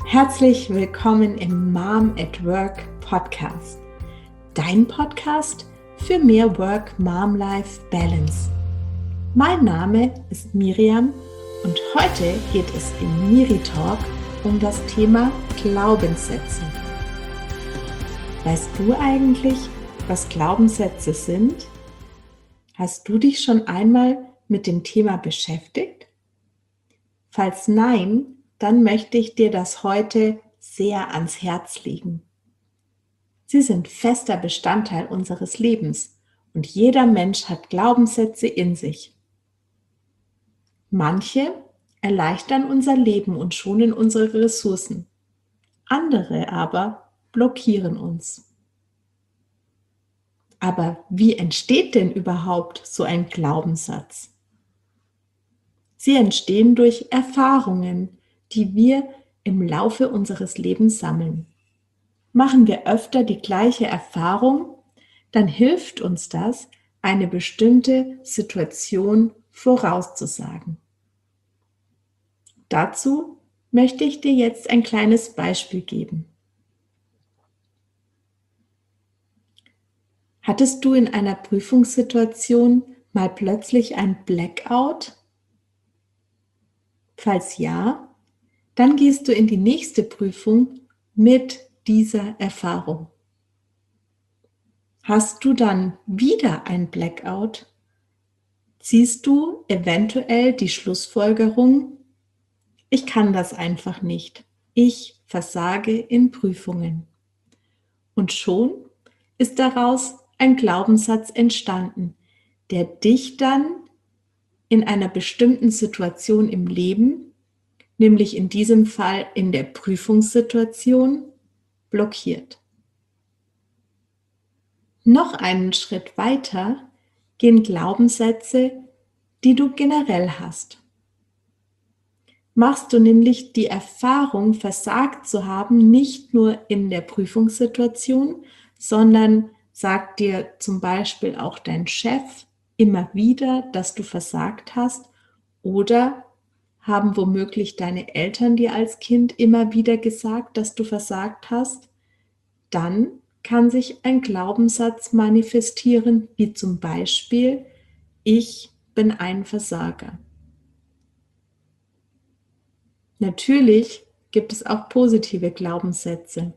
Herzlich willkommen im Mom at Work Podcast, dein Podcast für mehr Work-Mom-Life-Balance. Mein Name ist Miriam und heute geht es im Miri Talk um das Thema Glaubenssätze. Weißt du eigentlich, was Glaubenssätze sind? Hast du dich schon einmal mit dem Thema beschäftigt? Falls nein, dann möchte ich dir das heute sehr ans Herz legen. Sie sind fester Bestandteil unseres Lebens und jeder Mensch hat Glaubenssätze in sich. Manche erleichtern unser Leben und schonen unsere Ressourcen. Andere aber blockieren uns. Aber wie entsteht denn überhaupt so ein Glaubenssatz? Sie entstehen durch Erfahrungen, die wir im Laufe unseres Lebens sammeln. Machen wir öfter die gleiche Erfahrung, dann hilft uns das, eine bestimmte Situation vorauszusagen. Dazu möchte ich dir jetzt ein kleines Beispiel geben. Hattest du in einer Prüfungssituation mal plötzlich ein Blackout? Falls ja, dann gehst du in die nächste Prüfung mit dieser Erfahrung. Hast du dann wieder ein Blackout? Ziehst du eventuell die Schlussfolgerung: Ich kann das einfach nicht. Ich versage in Prüfungen. Und schon ist daraus ein Glaubenssatz entstanden, der dich dann in einer bestimmten Situation im Leben, nämlich in diesem Fall in der Prüfungssituation, blockiert. Noch einen Schritt weiter gehen Glaubenssätze, die du generell hast. Machst du nämlich die Erfahrung, versagt zu haben, nicht nur in der Prüfungssituation, sondern sagt dir zum Beispiel auch dein Chef immer wieder, dass du versagt hast, oder haben womöglich deine Eltern dir als Kind immer wieder gesagt, dass du versagt hast? Dann kann sich ein Glaubenssatz manifestieren, wie zum Beispiel: Ich bin ein Versager. Natürlich gibt es auch positive Glaubenssätze.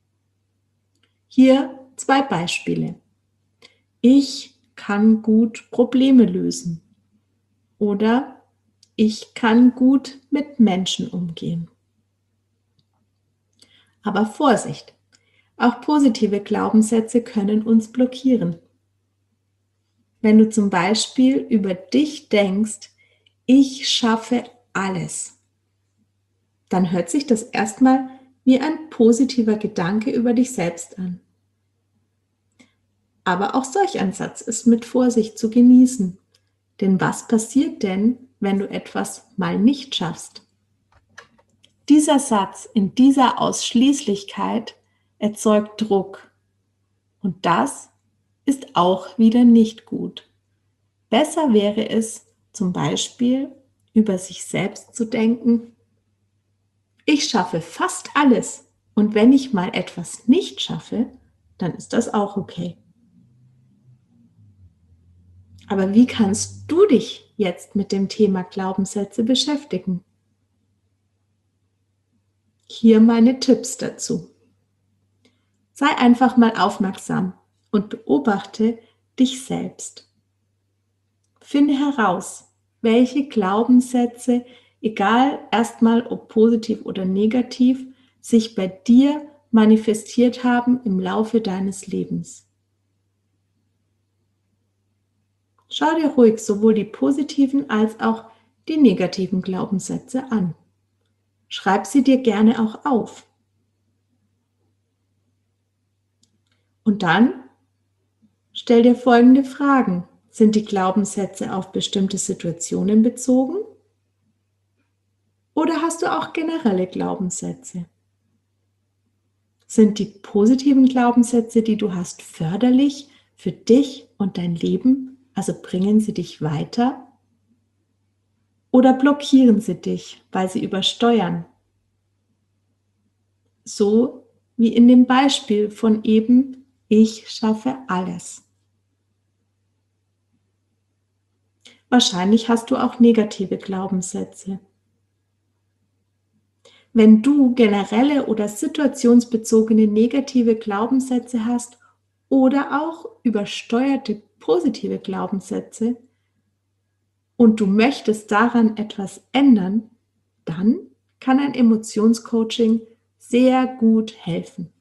Hier 2 Beispiele. Ich kann gut Probleme lösen. Oder ich kann gut mit Menschen umgehen. Aber Vorsicht! Auch positive Glaubenssätze können uns blockieren. Wenn du zum Beispiel über dich denkst: Ich schaffe alles, dann hört sich das erstmal wie ein positiver Gedanke über dich selbst an. Aber auch solch ein Satz ist mit Vorsicht zu genießen. Denn was passiert denn, wenn du etwas mal nicht schaffst? Dieser Satz in dieser Ausschließlichkeit erzeugt Druck. Und das ist auch wieder nicht gut. Besser wäre es, zum Beispiel über sich selbst zu denken: Ich schaffe fast alles, und wenn ich mal etwas nicht schaffe, dann ist das auch okay. Aber wie kannst du dich jetzt mit dem Thema Glaubenssätze beschäftigen? Hier meine Tipps dazu. Sei einfach mal aufmerksam und beobachte dich selbst. Finde heraus, welche Glaubenssätze, egal erstmal ob positiv oder negativ, sich bei dir manifestiert haben im Laufe deines Lebens. Schau dir ruhig sowohl die positiven als auch die negativen Glaubenssätze an. Schreib sie dir gerne auch auf. Und dann stell dir folgende Fragen. Sind die Glaubenssätze auf bestimmte Situationen bezogen? Oder hast du auch generelle Glaubenssätze? Sind die positiven Glaubenssätze, die du hast, förderlich für dich und dein Leben? Also bringen sie dich weiter? Oder blockieren sie dich, weil sie übersteuern? So wie in dem Beispiel von eben, ich schaffe alles. Wahrscheinlich hast du auch negative Glaubenssätze. Wenn du generelle oder situationsbezogene negative Glaubenssätze hast oder auch übersteuerte positive Glaubenssätze und du möchtest daran etwas ändern, dann kann ein Emotionscoaching sehr gut helfen.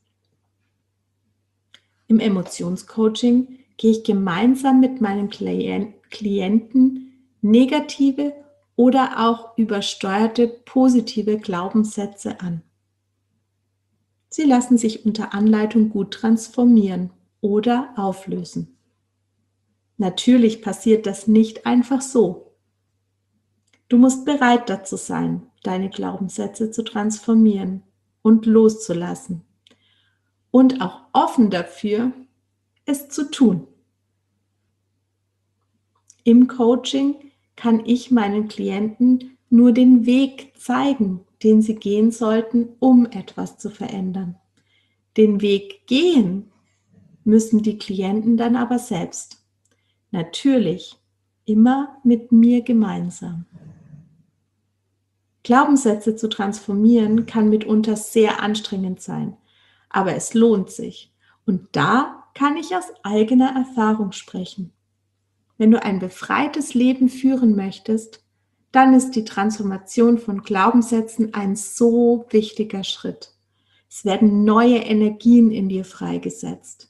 Im Emotionscoaching gehe ich gemeinsam mit meinem Klienten negative oder auch übersteuerte positive Glaubenssätze an. Sie lassen sich unter Anleitung gut transformieren oder auflösen. Natürlich passiert das nicht einfach so. Du musst bereit dazu sein, deine Glaubenssätze zu transformieren und loszulassen. Und auch offen dafür, es zu tun. Im Coaching kann ich meinen Klienten nur den Weg zeigen, den sie gehen sollten, um etwas zu verändern. Den Weg gehen müssen die Klienten dann aber selbst. Natürlich, immer mit mir gemeinsam. Glaubenssätze zu transformieren kann mitunter sehr anstrengend sein, aber es lohnt sich. Und da kann ich aus eigener Erfahrung sprechen. Wenn du ein befreites Leben führen möchtest, dann ist die Transformation von Glaubenssätzen ein so wichtiger Schritt. Es werden neue Energien in dir freigesetzt.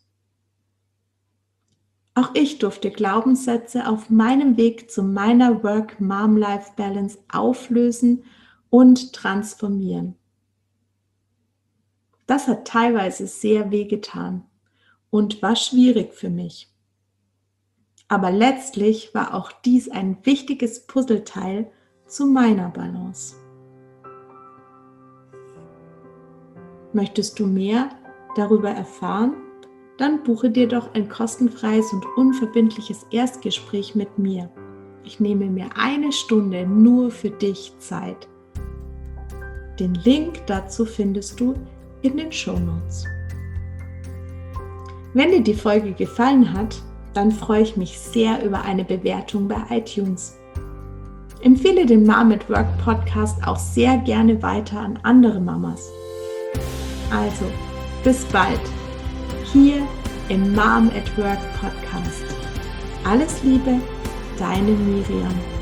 Auch ich durfte Glaubenssätze auf meinem Weg zu meiner Work-Mom-Life-Balance auflösen und transformieren. Das hat teilweise sehr wehgetan und war schwierig für mich. Aber letztlich war auch dies ein wichtiges Puzzleteil zu meiner Balance. Möchtest du mehr darüber erfahren? Dann buche dir doch ein kostenfreies und unverbindliches Erstgespräch mit mir. Ich nehme mir 1 Stunde nur für dich Zeit. Den Link dazu findest du in den Shownotes. Wenn dir die Folge gefallen hat, dann freue ich mich sehr über eine Bewertung bei iTunes. Empfehle den Mom at Work Podcast auch sehr gerne weiter an andere Mamas. Also, bis bald, hier im Mom at Work Podcast. Alles Liebe, deine Miriam.